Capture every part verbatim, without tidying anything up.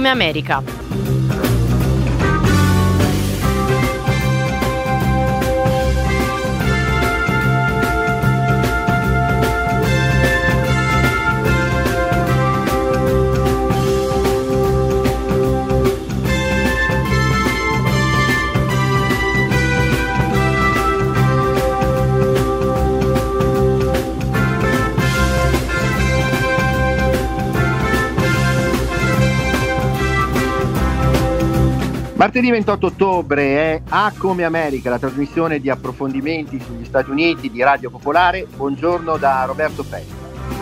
come America. Martedì ventotto ottobre è A come America, la trasmissione di approfondimenti sugli Stati Uniti di Radio Popolare. Buongiorno da Roberto Festa.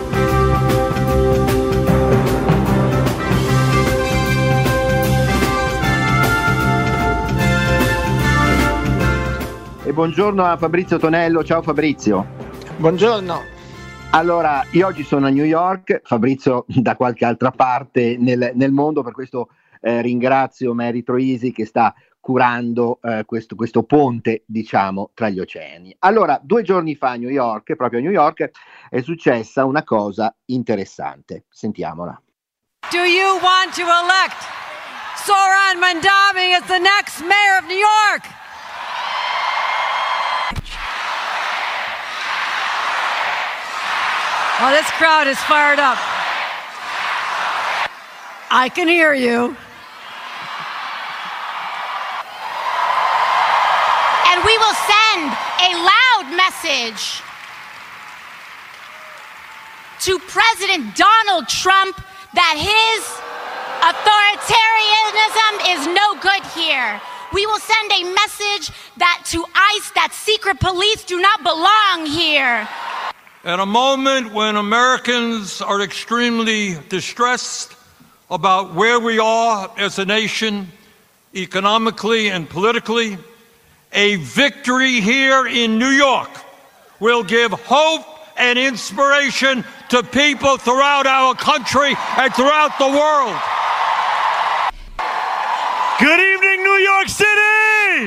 E buongiorno a Fabrizio Tonello. Ciao Fabrizio. Buongiorno. Allora, io oggi sono a New York, Fabrizio da qualche altra parte nel, nel mondo, per questo Eh, ringrazio Mary Troisi che sta curando eh, questo, questo ponte, diciamo, tra gli oceani. Allora, due giorni fa a New York, proprio a New York, è successa una cosa interessante. Sentiamola. Do you want to elect Zohran Mamdani as the next mayor of New York? Oh, this crowd is fired up. I can hear you. And we will send a loud message to President Donald Trump that his authoritarianism is no good here. We will send a message that to ICE that secret police do not belong here. At a moment when Americans are extremely distressed about where we are as a nation, economically and politically, a victory here in New York will give hope and inspiration to people throughout our country and throughout the world. Good evening, New York City!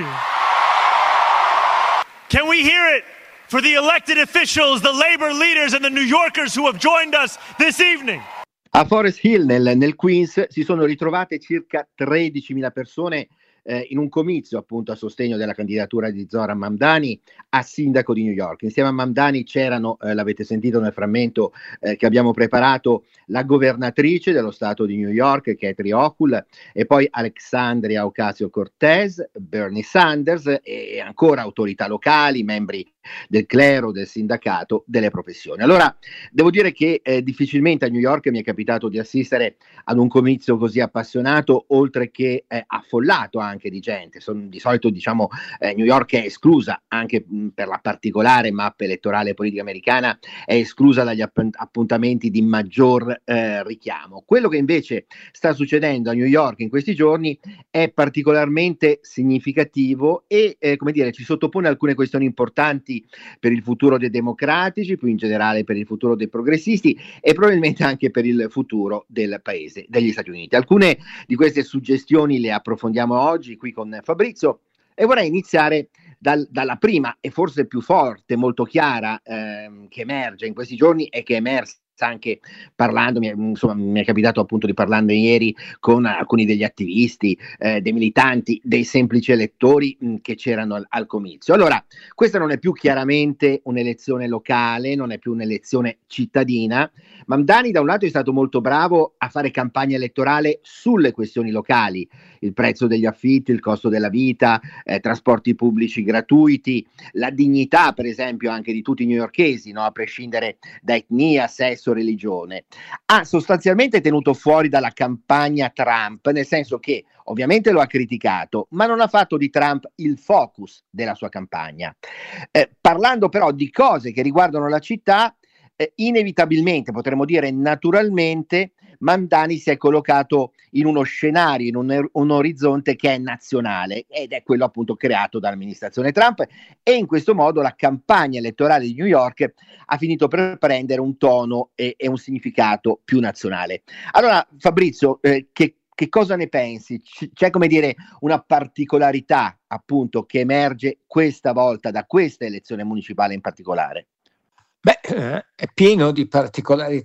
Can we hear it for the elected officials, the labor leaders, and the New Yorkers who have joined us this evening? A Forest Hill, nel, nel Queens, si sono ritrovate circa tredicimila persone eh, in un comizio appunto a sostegno della candidatura di Zohran Mamdani a sindaco di New York. Insieme a Mamdani c'erano, eh, l'avete sentito nel frammento eh, che abbiamo preparato, la governatrice dello stato di New York, Kathy Hochul, e poi Alexandria Ocasio-Cortez, Bernie Sanders e ancora autorità locali, membri del clero, del sindacato, delle professioni. Allora, devo dire che eh, difficilmente a New York mi è capitato di assistere ad un comizio così appassionato, oltre che eh, affollato anche di gente. Son, di solito, diciamo, eh, New York è esclusa, anche mh, per la particolare mappa elettorale politica americana, è esclusa dagli app- appuntamenti di maggior eh, richiamo. Quello che invece sta succedendo a New York in questi giorni è particolarmente significativo e, eh, come dire, ci sottopone alcune questioni importanti per il futuro dei democratici, più in generale per il futuro dei progressisti e probabilmente anche per il futuro del paese, degli Stati Uniti. Alcune di queste suggestioni le approfondiamo oggi qui con Fabrizio e vorrei iniziare dal, dalla prima e forse più forte, molto chiara, ehm, che emerge in questi giorni e che è emersa anche parlando, mi è, insomma, mi è capitato appunto di parlarne ieri con alcuni degli attivisti, eh, dei militanti, dei semplici elettori mh, che c'erano al, al comizio. Allora, questa non è più chiaramente un'elezione locale, non è più un'elezione cittadina. Mamdani da un lato è stato molto bravo a fare campagna elettorale sulle questioni locali, il prezzo degli affitti, il costo della vita, eh, trasporti pubblici gratuiti, la dignità per esempio anche di tutti i newyorkesi, no? A prescindere da etnia, sesso, religione. Ha sostanzialmente tenuto fuori dalla campagna Trump, nel senso che ovviamente lo ha criticato, ma non ha fatto di Trump il focus della sua campagna. Eh, parlando però di cose che riguardano la città, eh, inevitabilmente, potremmo dire naturalmente, Mamdani si è collocato in uno scenario, in un, un orizzonte che è nazionale ed è quello appunto creato dall'amministrazione Trump, e in questo modo la campagna elettorale di New York ha finito per prendere un tono e, e un significato più nazionale. Allora Fabrizio, eh, che Che cosa ne pensi? C- c'è, come dire, una particolarità appunto che emerge questa volta da questa elezione municipale in particolare? Beh, eh, è pieno di particolarità.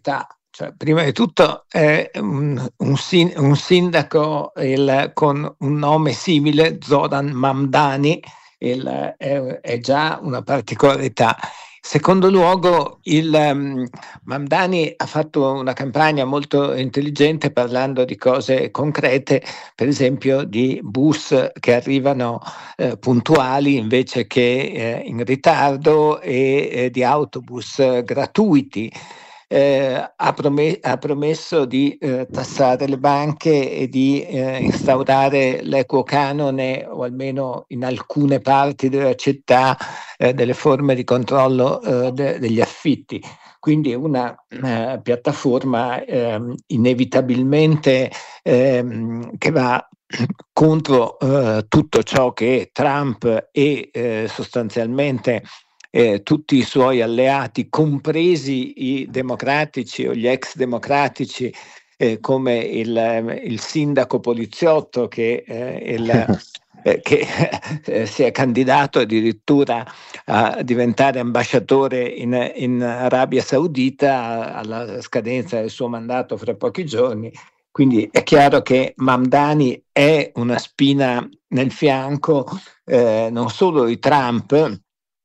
Cioè, prima di tutto è un, un, sin- un sindaco il, con un nome simile, Zoran Mamdani, il, è, è già una particolarità. Secondo luogo, il um, Mamdani ha fatto una campagna molto intelligente parlando di cose concrete, per esempio di bus che arrivano eh, puntuali invece che eh, in ritardo e eh, di autobus eh, gratuiti. Eh, ha, prom- ha promesso di eh, tassare le banche e di eh, instaurare l'equo canone, o almeno in alcune parti della città, eh, delle forme di controllo eh, de- degli affitti. Quindi una eh, piattaforma eh, inevitabilmente eh, che va contro eh, tutto ciò che Trump e eh, sostanzialmente Eh, tutti i suoi alleati, compresi i democratici o gli ex democratici, eh, come il, il sindaco poliziotto che, eh, il, eh, che eh, si è candidato addirittura a diventare ambasciatore in, in Arabia Saudita alla scadenza del suo mandato fra pochi giorni. Quindi è chiaro che Mamdani è una spina nel fianco eh, non solo di Trump,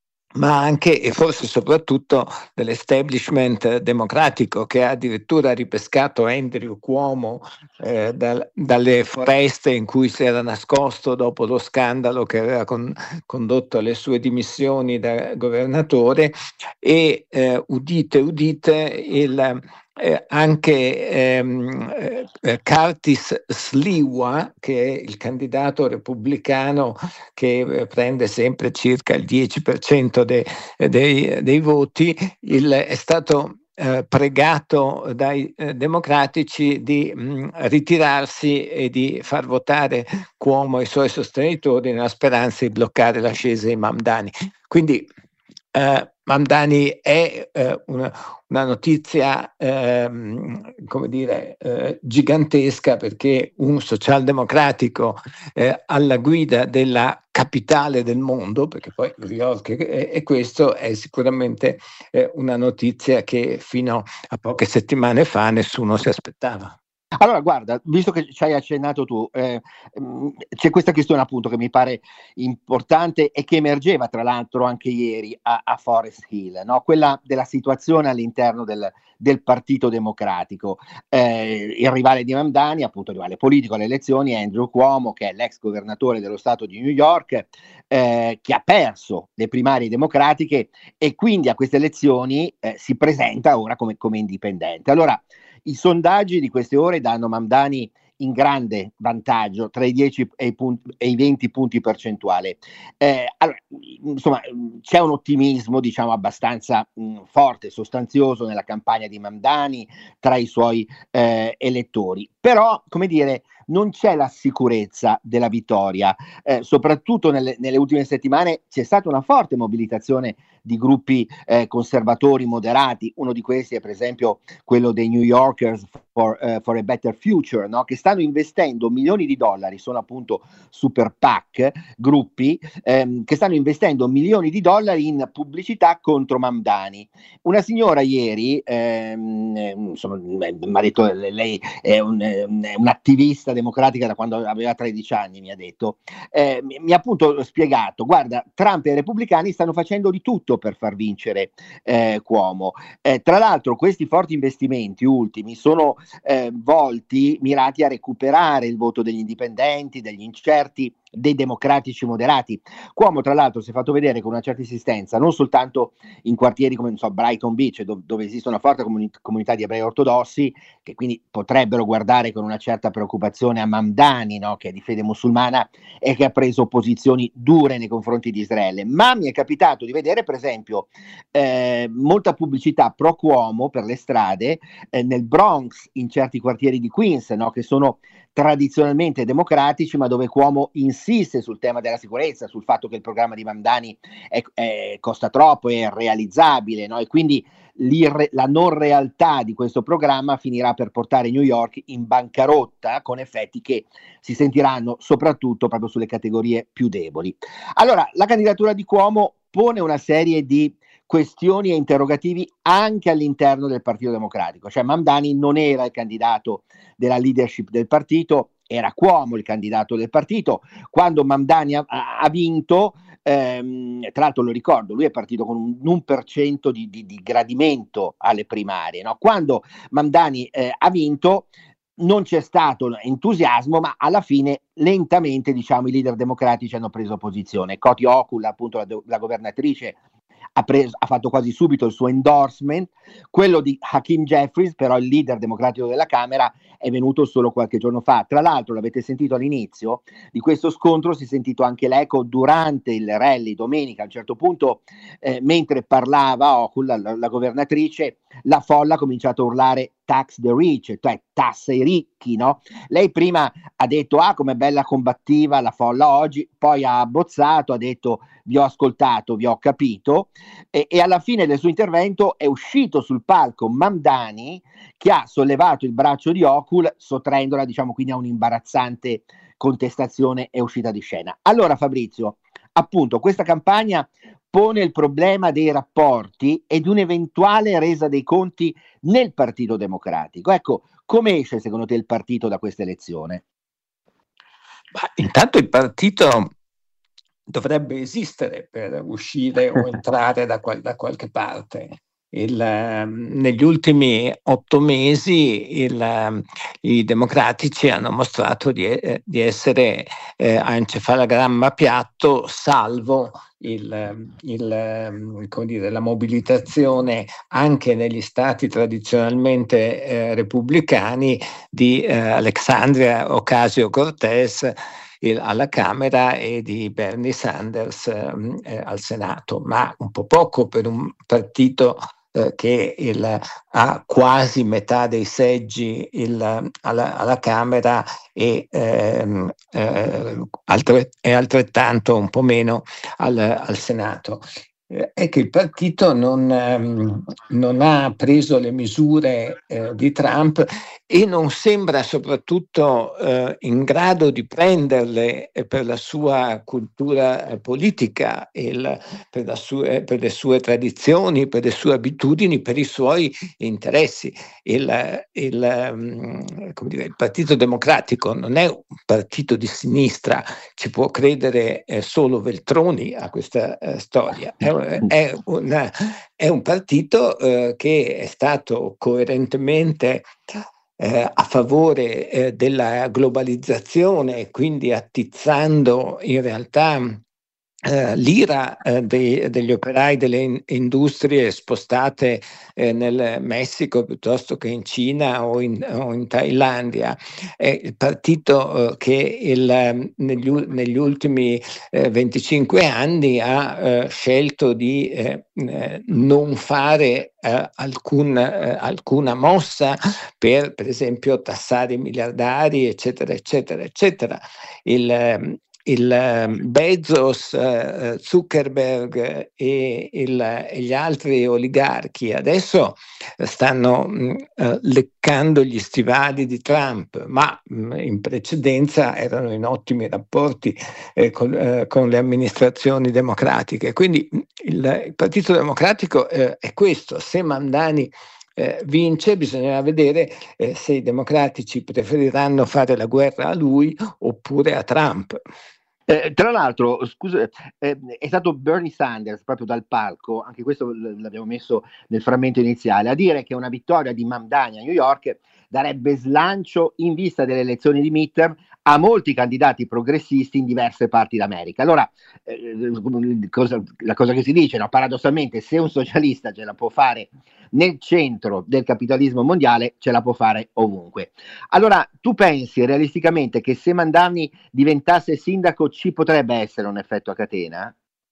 ma anche e forse soprattutto dell'establishment democratico, che ha addirittura ripescato Andrew Cuomo eh, dal, dalle foreste in cui si era nascosto dopo lo scandalo che aveva con, condotto alle sue dimissioni da governatore, e eh, udite udite il Eh, anche ehm, eh, Curtis Sliwa, che è il candidato repubblicano che eh, prende sempre circa il dieci per cento de, dei, dei voti, il, è stato eh, pregato dai eh, democratici di mh, ritirarsi e di far votare Cuomo e i suoi sostenitori nella speranza di bloccare l'ascesa di Mamdani. Quindi Uh, Mamdani è uh, una, una notizia uh, come dire, uh, gigantesca, perché un socialdemocratico uh, alla guida della capitale del mondo, perché poi New York è, è questo, è sicuramente uh, una notizia che fino a poche settimane fa nessuno si aspettava. Allora, guarda, visto che ci hai accennato tu, eh, c'è questa questione appunto che mi pare importante e che emergeva tra l'altro anche ieri a, a Forest Hill, no? Quella della situazione all'interno del, del Partito Democratico. Eh, il rivale di Mamdani, appunto il rivale politico alle elezioni, è Andrew Cuomo, che è l'ex governatore dello Stato di New York, eh, che ha perso le primarie democratiche e quindi a queste elezioni eh, si presenta ora come, come indipendente. Allora, i sondaggi di queste ore danno Mamdani in grande vantaggio tra i dieci e i, punti, e i venti punti percentuali. Eh, allora, insomma, c'è un ottimismo, diciamo, abbastanza mh, forte, sostanzioso nella campagna di Mamdani tra i suoi eh, elettori. Però, come dire, non c'è la sicurezza della vittoria. Eh, soprattutto nelle, nelle ultime settimane c'è stata una forte mobilitazione di gruppi eh, conservatori moderati. Uno di questi è per esempio quello dei New Yorkers for, uh, for a Better Future, no? Che stanno investendo milioni di dollari, sono appunto super PAC, gruppi ehm, che stanno investendo milioni di dollari in pubblicità contro Mamdani. Una signora ieri, ehm, insomma, mi ha detto, lei è un, un'attivista democratica da quando aveva tredici anni, mi ha detto, eh, mi, mi ha appunto spiegato, guarda, Trump e i repubblicani stanno facendo di tutto per far vincere eh, Cuomo. Eh, tra l'altro questi forti investimenti ultimi sono eh, volti, mirati a recuperare il voto degli indipendenti, degli incerti, dei democratici moderati. Cuomo tra l'altro si è fatto vedere con una certa insistenza non soltanto in quartieri come non so, Brighton Beach, dove, dove esiste una forte comuni- comunità di ebrei ortodossi che quindi potrebbero guardare con una certa preoccupazione a Mamdani, no? Che è di fede musulmana e che ha preso posizioni dure nei confronti di Israele, ma mi è capitato di vedere per esempio eh, molta pubblicità pro Cuomo per le strade eh, nel Bronx, in certi quartieri di Queens, no? Che sono tradizionalmente democratici, ma dove Cuomo insiste sul tema della sicurezza, sul fatto che il programma di Mamdani è, è, costa troppo, è irrealizzabile, no? E quindi la non realtà di questo programma finirà per portare New York in bancarotta, con effetti che si sentiranno soprattutto proprio sulle categorie più deboli. Allora, la candidatura di Cuomo pone una serie di questioni e interrogativi anche all'interno del Partito Democratico. Cioè Mamdani non era il candidato della leadership del partito, era Cuomo il candidato del partito. Quando Mamdani ha, ha vinto, ehm, tra l'altro lo ricordo, lui è partito con un uno per cento di, di, di gradimento alle primarie, no? Quando Mamdani eh, ha vinto non c'è stato entusiasmo, ma alla fine lentamente, diciamo, i leader democratici hanno preso posizione. Coty Hochul, appunto la, la governatrice, ha, preso, ha fatto quasi subito il suo endorsement. Quello di Hakeem Jeffries, però il leader democratico della Camera, è venuto solo qualche giorno fa. Tra l'altro, l'avete sentito all'inizio di questo scontro, si è sentito anche l'eco durante il rally domenica. A un certo punto, eh, mentre parlava Hochul, la, la governatrice, la folla ha cominciato a urlare tax the rich, cioè tasse ai ricchi, no? Lei prima ha detto ah com'è bella combattiva la folla oggi, poi ha abbozzato, ha detto vi ho ascoltato, vi ho capito, e, e alla fine del suo intervento è uscito sul palco Mamdani, che ha sollevato il braccio di Hochul sottraendola, diciamo, quindi a un'imbarazzante contestazione, è uscita di scena. Allora Fabrizio, appunto questa campagna pone il problema dei rapporti e di un'eventuale resa dei conti nel Partito Democratico. Ecco, come esce secondo te il partito da questa elezione? Ma intanto il partito dovrebbe esistere per uscire o entrare da, qual- da qualche parte. Il, eh, negli ultimi otto mesi il, eh, i democratici hanno mostrato di, eh, di essere eh, a encefalogramma piatto, salvo il, il, come dire, la mobilitazione anche negli stati tradizionalmente eh, repubblicani di eh, Alexandria Ocasio-Cortez Il, alla Camera e di Bernie Sanders eh, al Senato, ma un po' poco per un partito eh, che il, ha quasi metà dei seggi il, alla, alla Camera e eh, eh, altre, è altrettanto un po' meno al, al Senato. È che il partito non, ehm, non ha preso le misure eh, di Trump e non sembra soprattutto eh, in grado di prenderle eh, per la sua cultura eh, politica, il, per, la sue, per le sue tradizioni, per le sue abitudini, per i suoi interessi. Il, il, um, come dire, il Partito Democratico non è un partito di sinistra, ci può credere eh, solo Veltroni a questa eh, storia. È È, una, è un partito eh, che è stato coerentemente eh, a favore eh, della globalizzazione, quindi attizzando in realtà eh, l'ira eh, dei, degli operai delle in- industrie spostate eh, nel Messico piuttosto che in Cina o in, o in Thailandia. È il partito eh, che il, negli, negli ultimi eh, venticinque anni ha eh, scelto di eh, eh, non fare eh, alcun, eh, alcuna mossa per, per esempio, tassare i miliardari, eccetera, eccetera, eccetera. Il, Il Bezos, uh, Zuckerberg e, il, e gli altri oligarchi adesso stanno uh, leccando gli stivali di Trump, ma mh, in precedenza erano in ottimi rapporti eh, con, eh, con le amministrazioni democratiche. Quindi il, il Partito Democratico eh, è questo. Se Mamdani Eh, vince, bisognerà vedere eh, se i democratici preferiranno fare la guerra a lui oppure a Trump. Eh, tra l'altro, scusa, eh, è stato Bernie Sanders proprio dal palco, anche questo l'abbiamo messo nel frammento iniziale, a dire che una vittoria di Mamdani a New York darebbe slancio in vista delle elezioni di midterm a molti candidati progressisti in diverse parti d'America. Allora, eh, cosa, la cosa che si dice, no? Paradossalmente, se un socialista ce la può fare nel centro del capitalismo mondiale, ce la può fare ovunque. Allora, tu pensi realisticamente che se Mamdani diventasse sindaco ci potrebbe essere un effetto a catena?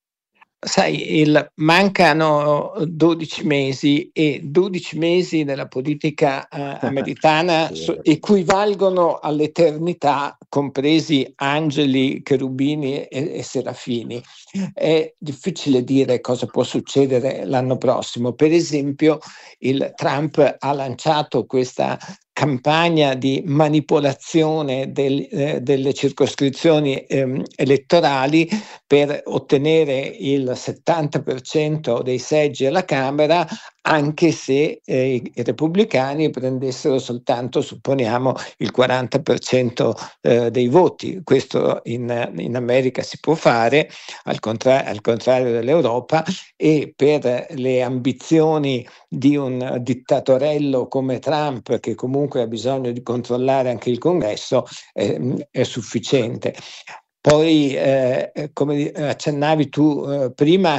Sai, il, mancano dodici mesi e dodici mesi nella politica eh, americana so, equivalgono all'eternità, compresi angeli, cherubini e, e serafini. È difficile dire cosa può succedere l'anno prossimo. Per esempio, il Trump ha lanciato questa campagna di manipolazione del, eh, delle circoscrizioni ehm, elettorali per ottenere il settanta per cento dei seggi alla Camera, anche se eh, i repubblicani prendessero soltanto, supponiamo, il quaranta per cento eh, dei voti. Questo in, in America si può fare, al, contra- al contrario dell'Europa, e per le ambizioni di un dittatorello come Trump, che comunque ha bisogno di controllare anche il Congresso, eh, è sufficiente. Poi, eh, come accennavi tu eh, prima,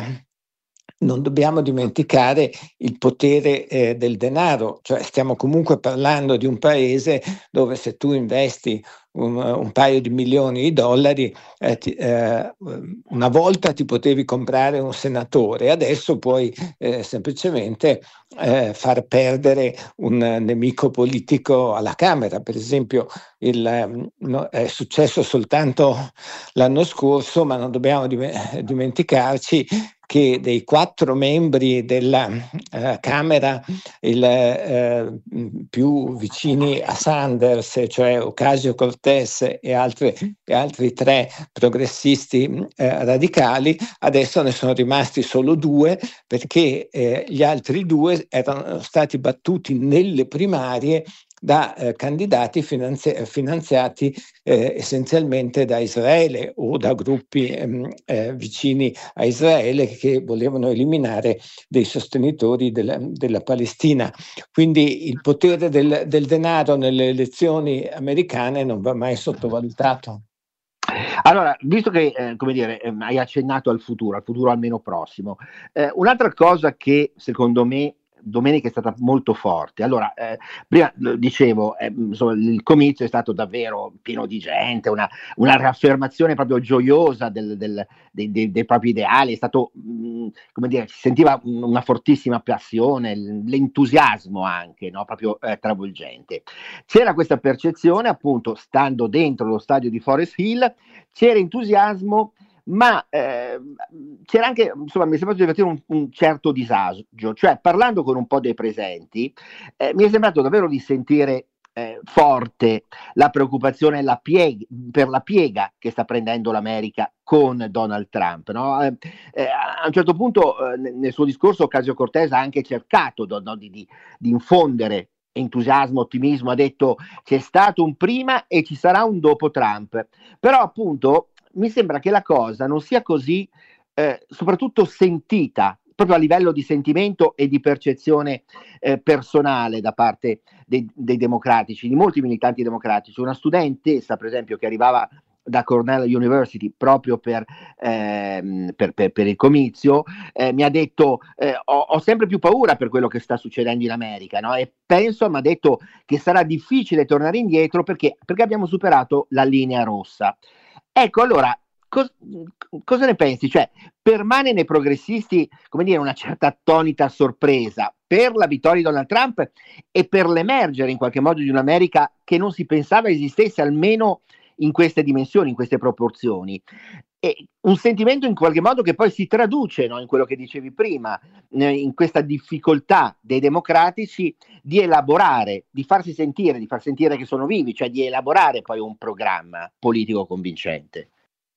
non dobbiamo dimenticare il potere eh, del denaro, cioè stiamo comunque parlando di un paese dove se tu investi un, un paio di milioni di dollari, eh, ti, eh, una volta ti potevi comprare un senatore, adesso puoi eh, semplicemente eh, far perdere un nemico politico alla Camera. Per esempio, il, no, è successo soltanto l'anno scorso, ma non dobbiamo dimenticarci che dei quattro membri della uh, Camera, il uh, più vicini a Sanders, cioè Ocasio-Cortez e, altre, e altri tre progressisti uh, radicali, adesso ne sono rimasti solo due, perché uh, gli altri due erano stati battuti nelle primarie da eh, candidati finanzi- finanziati eh, essenzialmente da Israele o da gruppi ehm, eh, vicini a Israele che volevano eliminare dei sostenitori della, della Palestina. Quindi il potere del, del denaro nelle elezioni americane non va mai sottovalutato. Allora, visto che eh, come dire, eh, hai accennato al futuro, al futuro almeno prossimo, eh, un'altra cosa che secondo me domenica è stata molto forte. Allora, eh, prima dicevo, eh, insomma, il comizio è stato davvero pieno di gente, una, una riaffermazione proprio gioiosa del, del, dei, dei, dei propri ideali, è stato, mh, come dire, si sentiva una fortissima passione, l'entusiasmo anche, no? Proprio eh, travolgente. C'era questa percezione, appunto, stando dentro lo stadio di Forest Hill, c'era entusiasmo, ma eh, c'era anche, insomma, mi è sembrato di avere un, un certo disagio, cioè parlando con un po' dei presenti, eh, mi è sembrato davvero di sentire eh, forte la preoccupazione la piega, per la piega che sta prendendo l'America con Donald Trump, no? Eh, eh, a un certo punto eh, nel suo discorso Ocasio-Cortez ha anche cercato no, di, di, di infondere entusiasmo, ottimismo, ha detto c'è stato un prima e ci sarà un dopo Trump, però appunto mi sembra che la cosa non sia così, eh, soprattutto sentita, proprio a livello di sentimento e di percezione eh, personale da parte dei, dei democratici, di molti militanti democratici. Una studentessa, per esempio, che arrivava da Cornell University proprio per, ehm, per, per, per il comizio, eh, mi ha detto eh, ho, ho sempre più paura per quello che sta succedendo in America, no? E penso, mi ha detto, che sarà difficile tornare indietro perché, perché abbiamo superato la linea rossa. Ecco, allora, cos- cosa ne pensi? Cioè, permane nei progressisti, come dire, una certa attonita sorpresa per la vittoria di Donald Trump e per l'emergere in qualche modo di un'America che non si pensava esistesse almeno in queste dimensioni, in queste proporzioni. E un sentimento in qualche modo che poi si traduce, no, in quello che dicevi prima, in questa difficoltà dei democratici di elaborare, di farsi sentire, di far sentire che sono vivi, cioè di elaborare poi un programma politico convincente.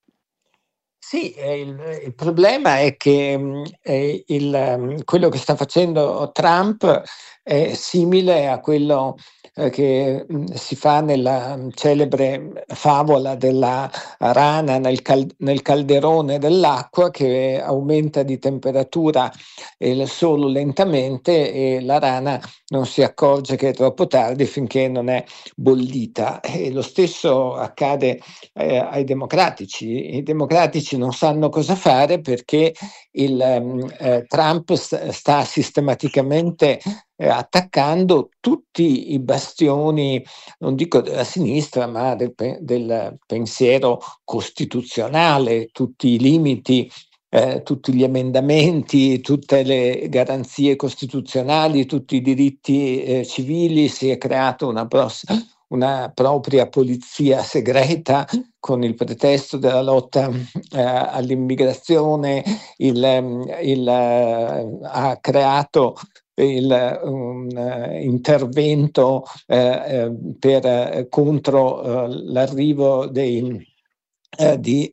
Sì, eh, il, il problema è che eh, il, quello che sta facendo Trump è simile a quello eh, che mh, si fa nella celebre favola della rana nel, cal- nel calderone dell'acqua che aumenta di temperatura eh, solo lentamente e la rana non si accorge che è troppo tardi finché non è bollita. E lo stesso accade eh, ai democratici. I democratici non sanno cosa fare perché il, eh, Trump st- sta sistematicamente eh, attaccando tutti i bastioni, non dico della sinistra, ma del, del pensiero costituzionale, tutti i limiti, eh, tutti gli emendamenti, tutte le garanzie costituzionali, tutti i diritti eh, civili. Si è creato una prossima una propria polizia segreta con il pretesto della lotta eh, all'immigrazione, il, il, eh, ha creato il, un uh, intervento uh, uh, per, uh, contro uh, l'arrivo dei Eh, di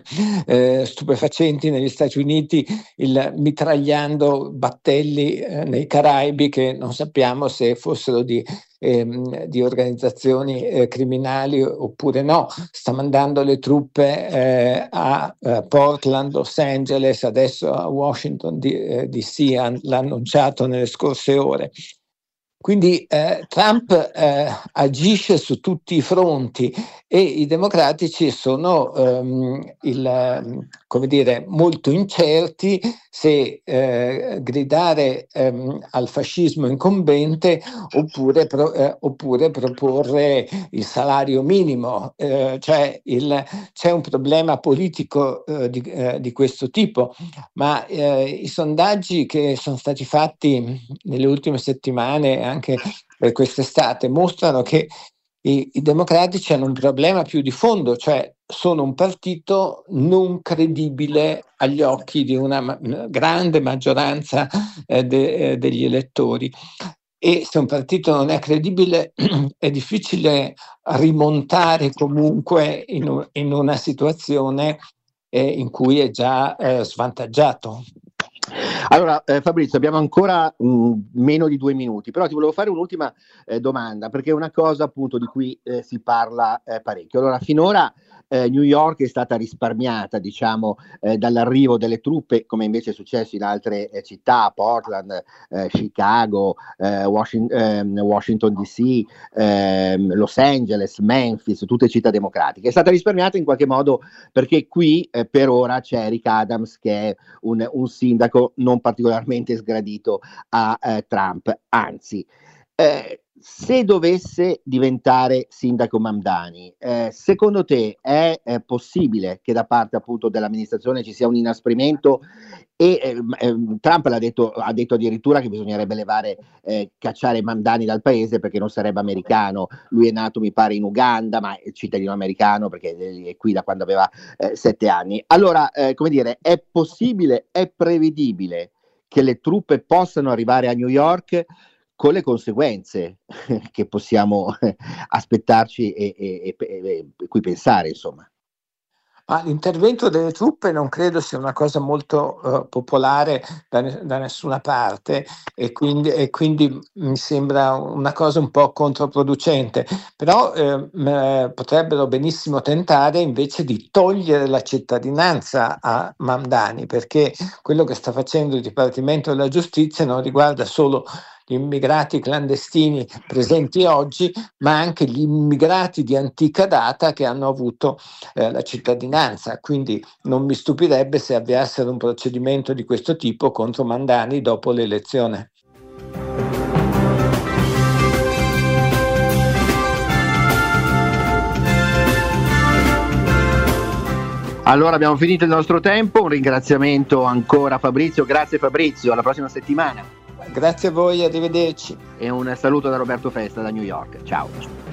eh, stupefacenti negli Stati Uniti, il, mitragliando battelli eh, nei Caraibi che non sappiamo se fossero di, ehm, di organizzazioni eh, criminali oppure no. Sta mandando le truppe eh, a eh, Portland, Los Angeles, adesso a Washington D C, l'ha annunciato nelle scorse ore. Quindi eh, Trump eh, agisce su tutti i fronti e i democratici sono ehm, il, come dire, molto incerti se eh, gridare ehm, al fascismo incombente oppure, pro, eh, oppure proporre il salario minimo. Eh, cioè il, c'è un problema politico eh, di, eh, di questo tipo, ma eh, i sondaggi che sono stati fatti nelle ultime settimane, anche per quest'estate, mostrano che i, i democratici hanno un problema più di fondo, cioè sono un partito non credibile agli occhi di una ma- grande maggioranza eh, de- eh, degli elettori. E se un partito non è credibile è difficile rimontare comunque in, un, in una situazione eh, in cui è già eh, svantaggiato. Allora eh, Fabrizio, abbiamo ancora mh, meno di due minuti, però ti volevo fare un'ultima eh, domanda, perché è una cosa appunto di cui eh, si parla eh, parecchio. Allora, finora eh, New York è stata risparmiata, diciamo, eh, dall'arrivo delle truppe, come invece è successo in altre eh, città, Portland, eh, Chicago, eh, Washington, eh, Washington D C, eh, Los Angeles, Memphis, tutte città democratiche. È stata risparmiata in qualche modo perché qui eh, per ora c'è Eric Adams, che è un, un sindaco non particolarmente sgradito a eh, Trump, anzi eh, se dovesse diventare sindaco Mamdani, eh, secondo te è, è possibile che da parte appunto dell'amministrazione ci sia un inasprimento? E eh, eh, Trump l'ha detto, ha detto addirittura che bisognerebbe levare, eh, cacciare Mamdani dal paese perché non sarebbe americano. Lui è nato, mi pare, in Uganda, ma è cittadino americano perché è qui da quando aveva eh, sette anni. Allora, eh, come dire, è possibile, è prevedibile che le truppe possano arrivare a New York con le conseguenze che possiamo aspettarci e, e, e, e cui pensare, insomma? Ah, l'intervento delle truppe non credo sia una cosa molto uh, popolare da, ne- da nessuna parte e quindi, e quindi mi sembra una cosa un po' controproducente, però eh, m- potrebbero benissimo tentare invece di togliere la cittadinanza a Mamdani, perché quello che sta facendo il Dipartimento della Giustizia non riguarda solo gli immigrati clandestini presenti oggi, ma anche gli immigrati di antica data che hanno avuto eh, la cittadinanza. Quindi non mi stupirebbe se avviassero un procedimento di questo tipo contro Mamdani dopo l'elezione. Allora abbiamo finito il nostro tempo, un ringraziamento ancora a Fabrizio, grazie Fabrizio, alla prossima settimana. Grazie a voi, arrivederci. E un saluto da Roberto Festa da New York, ciao.